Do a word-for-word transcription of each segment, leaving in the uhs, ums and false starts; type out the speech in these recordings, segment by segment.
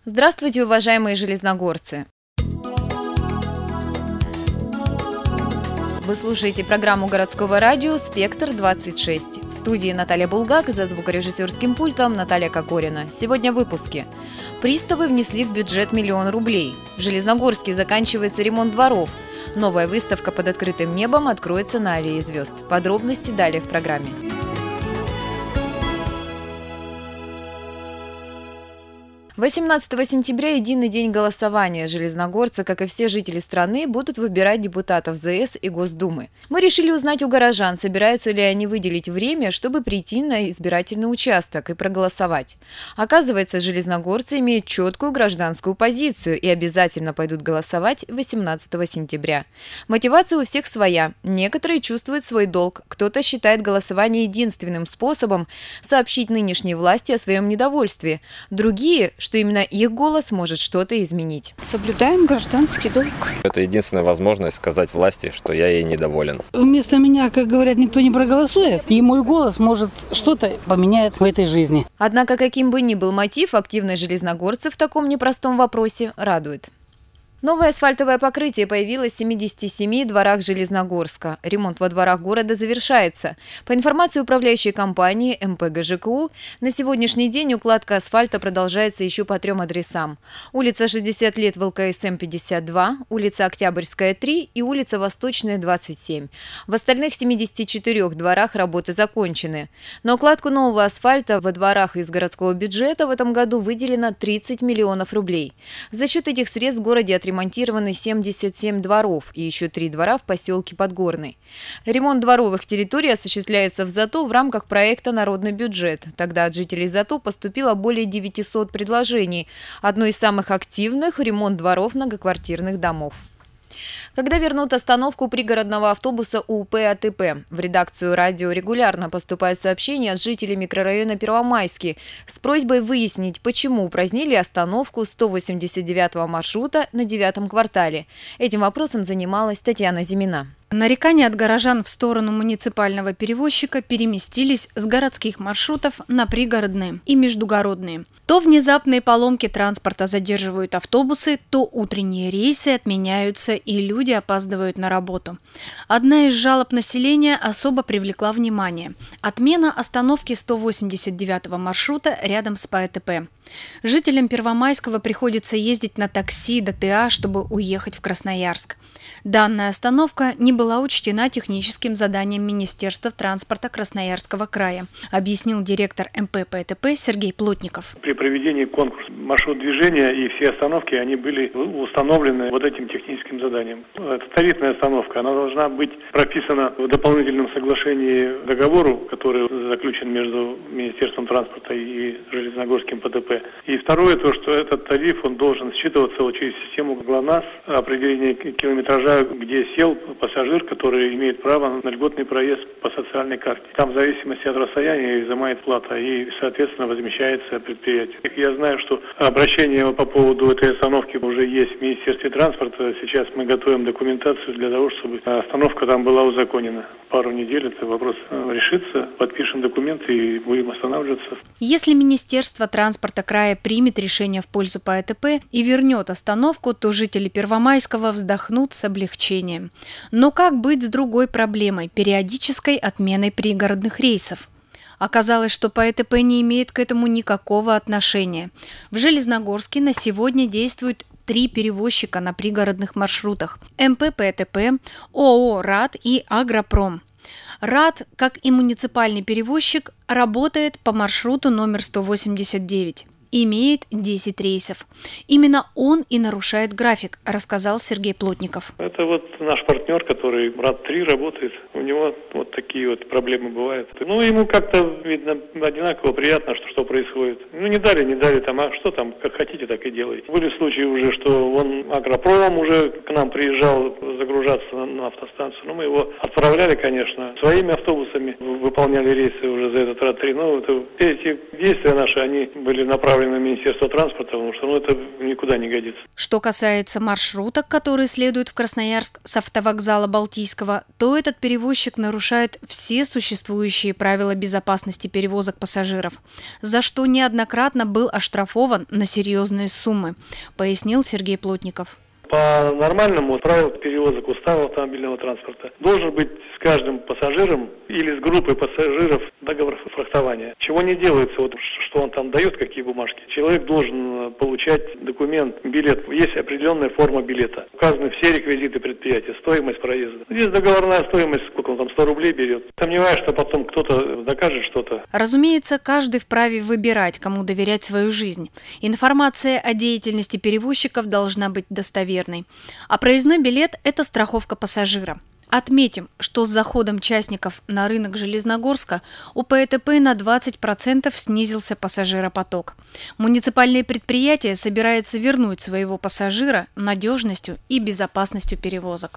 Здравствуйте, уважаемые железногорцы! Вы слушаете программу городского радио «Спектр двадцать шесть». В студии Наталья Булгак, за звукорежиссерским пультом Наталья Кокорина. Сегодня в выпуске. Приставы внесли в бюджет миллион рублей. В Железногорске заканчивается ремонт дворов. Новая выставка под открытым небом откроется на Аллее звезд. Подробности далее в программе. восемнадцатого сентября – единый день голосования. Железногорцы, как и все жители страны, будут выбирать депутатов ЗС и Госдумы. Мы решили узнать у горожан, собираются ли они выделить время, чтобы прийти на избирательный участок и проголосовать. Оказывается, железногорцы имеют четкую гражданскую позицию и обязательно пойдут голосовать восемнадцатого сентября. Мотивация у всех своя. Некоторые чувствуют свой долг, кто-то считает голосование единственным способом сообщить нынешней власти о своем недовольстве. Другие, что именно их голос может что-то изменить. Соблюдаем гражданский долг. Это единственная возможность сказать власти, что я ей недоволен. Вместо меня, как говорят, никто не проголосует, и мой голос может что-то поменять в этой жизни. Однако, каким бы ни был мотив, активность железногорцев в таком непростом вопросе радует. Новое асфальтовое покрытие появилось в семидесяти семи дворах Железногорска. Ремонт во дворах города завершается. По информации управляющей компании эм пэ гэ жэ ка у, на сегодняшний день укладка асфальта продолжается еще по трем адресам. Улица шестьдесят лет в эл ка эс эм пятьдесят два, улица Октябрьская три и улица Восточная двадцать семь. В остальных семидесяти четырёх дворах работы закончены. На укладку нового асфальта во дворах из городского бюджета в этом году выделено тридцать миллионов рублей. За счет этих средств в городе отремонтированы Ремонтированы семьдесят семь дворов и еще три двора в поселке Подгорный. Ремонт дворовых территорий осуществляется в ЗАТО в рамках проекта «Народный бюджет». Тогда от жителей ЗАТО поступило более девятисот предложений. Одно из самых активных – ремонт дворов многоквартирных домов. Когда вернут остановку пригородного автобуса у пэ а тэ пэ? В редакцию радио регулярно поступают сообщения от жителей микрорайона Первомайский с просьбой выяснить, почему упразднили остановку сто восемьдесят девятого маршрута на девятом квартале. Этим вопросом занималась Татьяна Зимина. Нарекания от горожан в сторону муниципального перевозчика переместились с городских маршрутов на пригородные и междугородные. То внезапные поломки транспорта задерживают автобусы, то утренние рейсы отменяются и люди опаздывают на работу. Одна из жалоб населения особо привлекла внимание – отмена остановки сто восемьдесят девятого маршрута рядом с пэ а тэ пэ. Жителям Первомайского приходится ездить на такси до тэ а, чтобы уехать в Красноярск. Данная остановка не была учтена техническим заданием Министерства транспорта Красноярского края, объяснил директор эм пэ пэ а тэ пэ Сергей Плотников. При проведении конкурса маршрут движения и все остановки, они были установлены вот этим техническим заданием. Это тарифная остановка, она должна быть прописана в дополнительном соглашении договору, который заключен между Министерством транспорта и Железногорским пэ тэ пэ. И второе, то, что этот тариф, он должен считываться вот через систему ГЛОНАСС, определение километража, где сел пассажир, который имеет право на льготный проезд по социальной карте. Там в зависимости от расстояния изымает плата и, соответственно, возмещается предприятие. Я знаю, что обращение по поводу этой остановки уже есть в Министерстве транспорта. Сейчас мы готовим документацию для того, чтобы остановка там была узаконена. Пару недель этот вопрос решится, подпишем документы и будем останавливаться. Если Министерство транспорта края примет решение в пользу пэ а тэ пэ и вернет остановку, то жители Первомайского вздохнут с облегчением. Но как быть с другой проблемой – периодической отменой пригородных рейсов? Оказалось, что пэ а тэ пэ не имеет к этому никакого отношения. В Железногорске на сегодня действует три перевозчика на пригородных маршрутах – эм пэ пэ а тэ пэ, о о о «РАД» и «Агропром». РАД, как и муниципальный перевозчик, работает по маршруту номер сто восемьдесят девять. Имеет десять рейсов. Именно он и нарушает график, рассказал Сергей Плотников. Это вот наш партнер, который РАД три работает. У него вот такие вот проблемы бывают. Ну, ему как-то, видно, одинаково приятно, что, что происходит. Ну, не дали, не дали там, а что там, как хотите, так и делайте. Были случаи уже, что он Агропром уже к нам приезжал загружаться на, на автостанцию. Ну, мы его отправляли, конечно, своими автобусами, выполняли рейсы уже за этот РАД три. Но это, эти действия наши, они были направлены направлена в Министерство транспорта, потому что ну, это никуда не годится. Что касается маршруток, которые следуют в Красноярск с автовокзала Балтийского, то этот перевозчик нарушает все существующие правила безопасности перевозок пассажиров, за что неоднократно был оштрафован на серьезные суммы, пояснил Сергей Плотников. По нормальному правилу перевозок устава автомобильного транспорта должен быть с каждым пассажиром или с группой пассажиров договор фрахтования. Чего не делается, вот, что он там дает, какие бумажки. Человек должен получать документ, билет. Есть определенная форма билета. Указаны все реквизиты предприятия, стоимость проезда. Здесь договорная стоимость, сколько он там, сто рублей берет. Сомневаюсь, что потом кто-то докажет что-то. Разумеется, каждый вправе выбирать, кому доверять свою жизнь. Информация о деятельности перевозчиков должна быть достоверной. А проездной билет – это страховка пассажира. Отметим, что с заходом частников на рынок Железногорска у ПЭТП на двадцать процентов снизился пассажиропоток. Муниципальное предприятие собирается вернуть своего пассажира надежностью и безопасностью перевозок.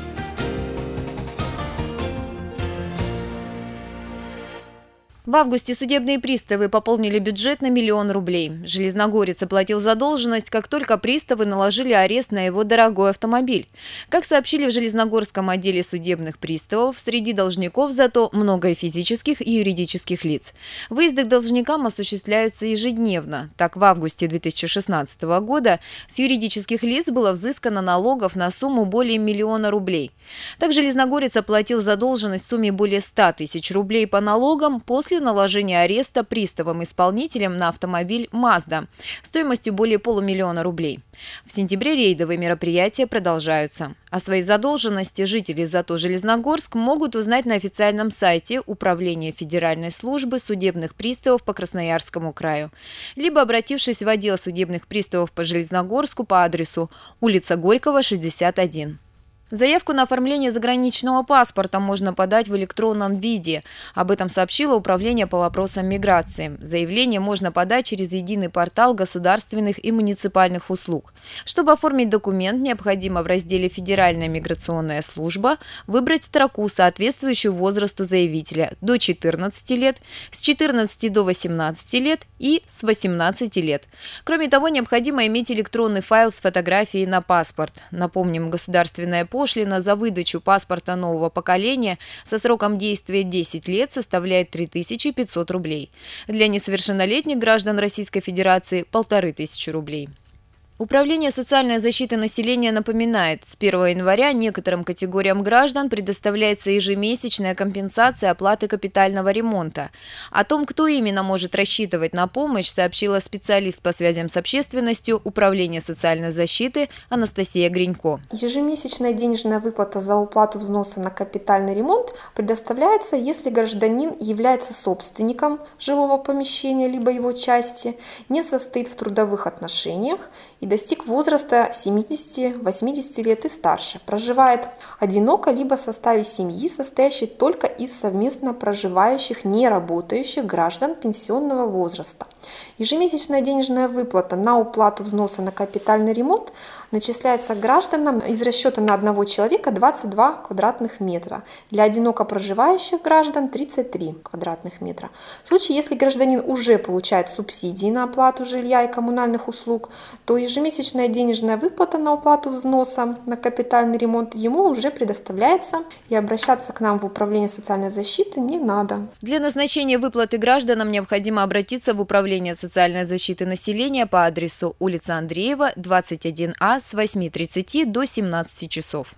В августе судебные приставы пополнили бюджет на миллион рублей. Железногорец оплатил задолженность, как только приставы наложили арест на его дорогой автомобиль. Как сообщили в Железногорском отделе судебных приставов, среди должников зато много и физических, и юридических лиц. Выезды к должникам осуществляются ежедневно. Так, в августе две тысячи шестнадцатого года с юридических лиц было взыскано налогов на сумму более миллиона рублей. Так, железногорец оплатил задолженность в сумме более ста тысяч рублей по налогам после наложения ареста приставом-исполнителем на автомобиль «Мазда» стоимостью более полумиллиона рублей. В сентябре рейдовые мероприятия продолжаются. О своей задолженности жители ЗАТО Железногорск могут узнать на официальном сайте Управления Федеральной службы судебных приставов по Красноярскому краю, либо обратившись в отдел судебных приставов по Железногорску по адресу улица Горького, шестьдесят один. Заявку на оформление заграничного паспорта можно подать в электронном виде. Об этом сообщило Управление по вопросам миграции. Заявление можно подать через единый портал государственных и муниципальных услуг. Чтобы оформить документ, необходимо в разделе «Федеральная миграционная служба» выбрать строку, соответствующую возрасту заявителя – до четырнадцати лет, с четырнадцати до восемнадцати лет и с восемнадцати лет. Кроме того, необходимо иметь электронный файл с фотографией на паспорт. Напомним, государственная пошлина за выдачу паспорта нового поколения со сроком действия десять лет составляет три тысячи пятьсот рублей. Для несовершеннолетних граждан Российской Федерации – полторы тысячи рублей. Управление социальной защиты населения напоминает, с первого января некоторым категориям граждан предоставляется ежемесячная компенсация оплаты капитального ремонта. О том, кто именно может рассчитывать на помощь, сообщила специалист по связям с общественностью Управления социальной защиты Анастасия Гринько. Ежемесячная денежная выплата за уплату взноса на капитальный ремонт предоставляется, если гражданин является собственником жилого помещения либо его части, не состоит в трудовых отношениях и достиг возраста семидесяти-восьмидесяти лет и старше, проживает одиноко либо в составе семьи, состоящей только из совместно проживающих неработающих граждан пенсионного возраста. Ежемесячная денежная выплата на уплату взноса на капитальный ремонт начисляется гражданам из расчета на одного человека двадцать два квадратных метра, для одиноко проживающих граждан тридцать три квадратных метра. В случае, если гражданин уже получает субсидии на оплату жилья и коммунальных услуг, то ежемесячная денежная выплата на уплату взноса на капитальный ремонт ему уже предоставляется, и обращаться к нам в Управление социальной защиты не надо. Для назначения выплаты гражданам необходимо обратиться в Управление социальной защиты населения по адресу улица Андреева, двадцать один А с восьми тридцати до семнадцати часов.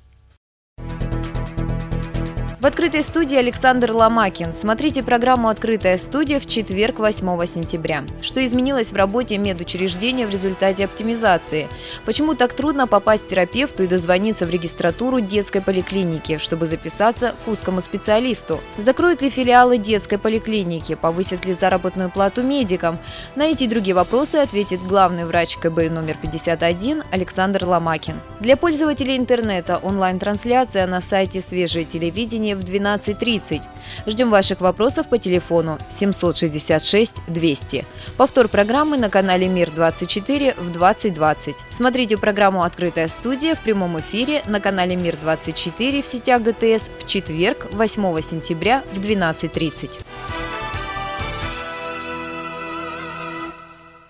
В открытой студии Александр Ломакин. Смотрите программу «Открытая студия» в четверг, восьмого сентября. Что изменилось в работе медучреждения в результате оптимизации? Почему так трудно попасть к терапевту и дозвониться в регистратуру детской поликлиники, чтобы записаться к узкому специалисту? Закроют ли филиалы детской поликлиники? Повысят ли заработную плату медикам? На эти и другие вопросы ответит главный врач ка бэ номер пятьдесят один Александр Ломакин. Для пользователей интернета онлайн-трансляция на сайте «Свежее телевидение» в двенадцать тридцать. Ждем ваших вопросов по телефону семьсот шестьдесят шесть двести. Повтор программы на канале Мир двадцать четыре в двадцать двадцать. Смотрите программу «Открытая студия» в прямом эфире на канале Мир двадцать четыре в сетях гэ тэ эс в четверг, восьмого сентября в двенадцать тридцать.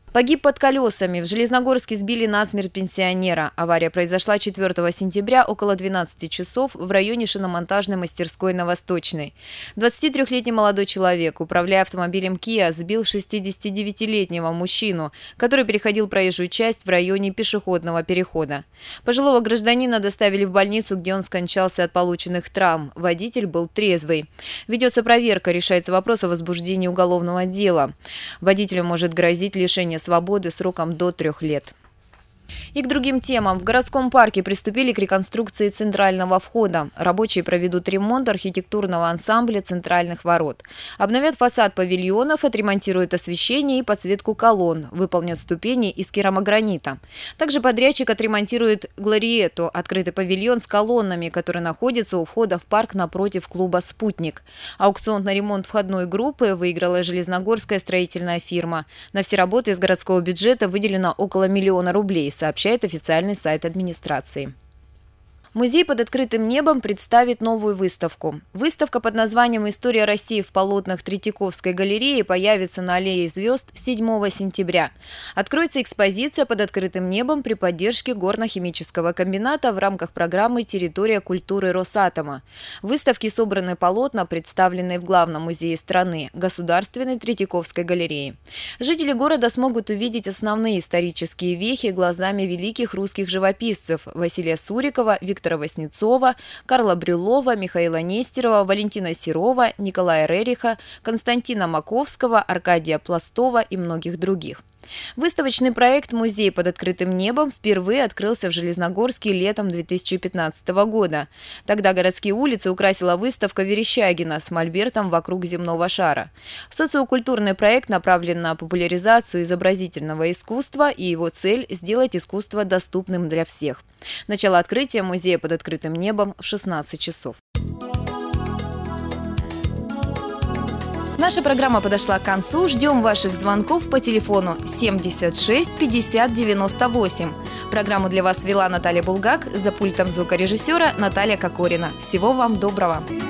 Погиб под колесами. В Железногорске сбили насмерть пенсионера. Авария произошла четвёртого сентября около двенадцати часов в районе шиномонтажной мастерской на Восточной. двадцатитрёхлетний молодой человек, управляя автомобилем Kia, сбил шестидесятидевятилетнего мужчину, который переходил проезжую часть в районе пешеходного перехода. Пожилого гражданина доставили в больницу, где он скончался от полученных травм. Водитель был трезвый. Ведется проверка, решается вопрос о возбуждении уголовного дела. Водителю может грозить лишение свободы сроком до трех лет. И к другим темам. В городском парке приступили к реконструкции центрального входа. Рабочие проведут ремонт архитектурного ансамбля центральных ворот. Обновят фасад павильонов, отремонтируют освещение и подсветку колонн, выполнят ступени из керамогранита. Также подрядчик отремонтирует Глориету, открытый павильон с колоннами, который находится у входа в парк напротив клуба «Спутник». Аукцион на ремонт входной группы выиграла железногорская строительная фирма. На все работы из городского бюджета выделено около миллиона рублей, сообщает официальный сайт администрации. Музей под открытым небом представит новую выставку. Выставка под названием «История России в полотнах Третьяковской галереи» появится на Аллее звезд седьмого сентября. Откроется экспозиция под открытым небом при поддержке горно-химического комбината в рамках программы «Территория культуры Росатома». В выставке собраны полотна, представленные в главном музее страны – Государственной Третьяковской галереи. Жители города смогут увидеть основные исторические вехи глазами великих русских живописцев – Василия Сурикова, Виктора Виктора Васнецова, Карла Брюлова, Михаила Нестерова, Валентина Серова, Николая Рериха, Константина Маковского, Аркадия Пластова и многих других. Выставочный проект «Музей под открытым небом» впервые открылся в Железногорске летом две тысячи пятнадцатого года. Тогда городские улицы украсила выставка Верещагина с мольбертом вокруг земного шара. Социокультурный проект направлен на популяризацию изобразительного искусства, и его цель – сделать искусство доступным для всех. Начало открытия музея под открытым небом в шестнадцать часов. Наша программа подошла к концу. Ждем ваших звонков по телефону семьдесят шесть пятьдесят девяносто восемь. Программу для вас вела Наталья Булгак, за пультом звукорежиссера Наталья Кокорина. Всего вам доброго!